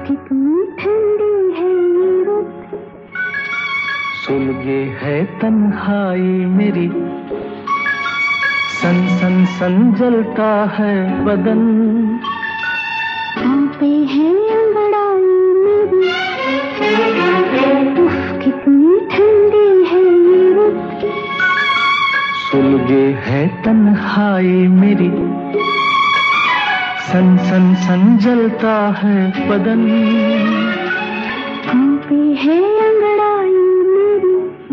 कितनी ठंडी है ये रुत, सुलगे है तन्हाई मेरी, सन सन सन जलता है बदन, कांपे है अंगड़ाई मेरी, उफ कितनी ठंडी है ये रुत, सुलगे है तन्हाई मेरी, सन सन सन जलता है बदन, कांपे है अंगड़ाई मेरी।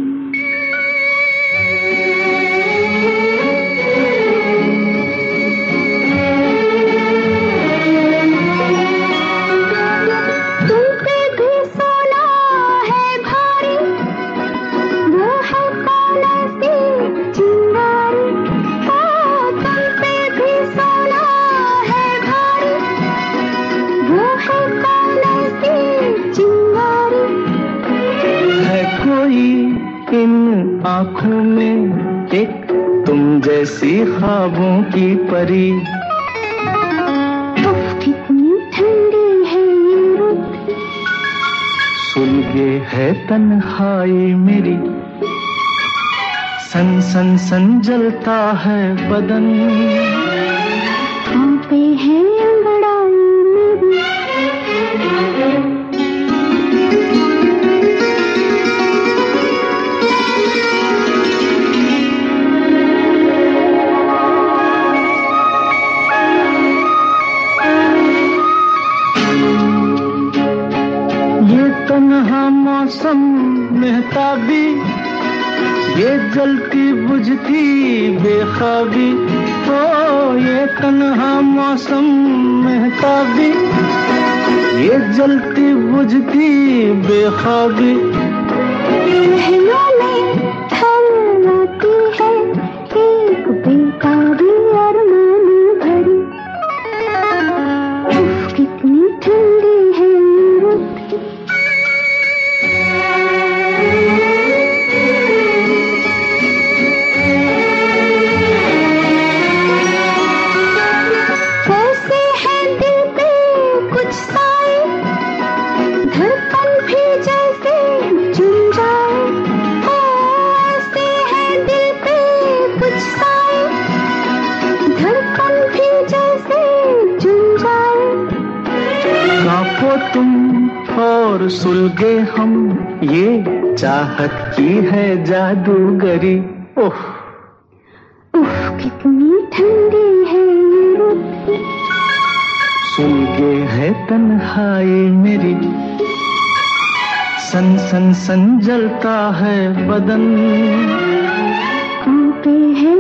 तुम पे भी सोना है भारी, वो है कौन ऐसी चिंगारी, ओ तुम पे भी सोना है भारी, वो है कौन ऐसी चिंगारी। है कोई इन आँखों में एक तुम जैसी ख्वाबों की परी, उफ कितनी ठंडी है ये रुत, सुलगे है तन्हाई मेरी, सन सन सन जलता है बदन, कांपे है अंगड़ाई मेरी। ये तन्हा मौसम मेहताबी, ये जलती बुझती बेख्वाबी, ओ ये तन्हा मौसम मेहताबी, ये जलती बुझती बेख्वाबी, महलों में ढलती है एक बेताबी अरमान भरी, उफ कितनी ठंडी है ये रुत, कैसे है दिल पे कुछ साए, धड़कन भी जैसे झूम जाए, ओ ऐसे है दिल पे कुछ साए, धड़कन भी जैसे झूम जाए। कांपो तुम और सुलगे हम, ये चाहत की है जादूगरी, ओह उफ कितनी ठंडी है ये रुत, सुलगे है तन्हाई मेरी, सन सन सन जलता है बदन, कांपे है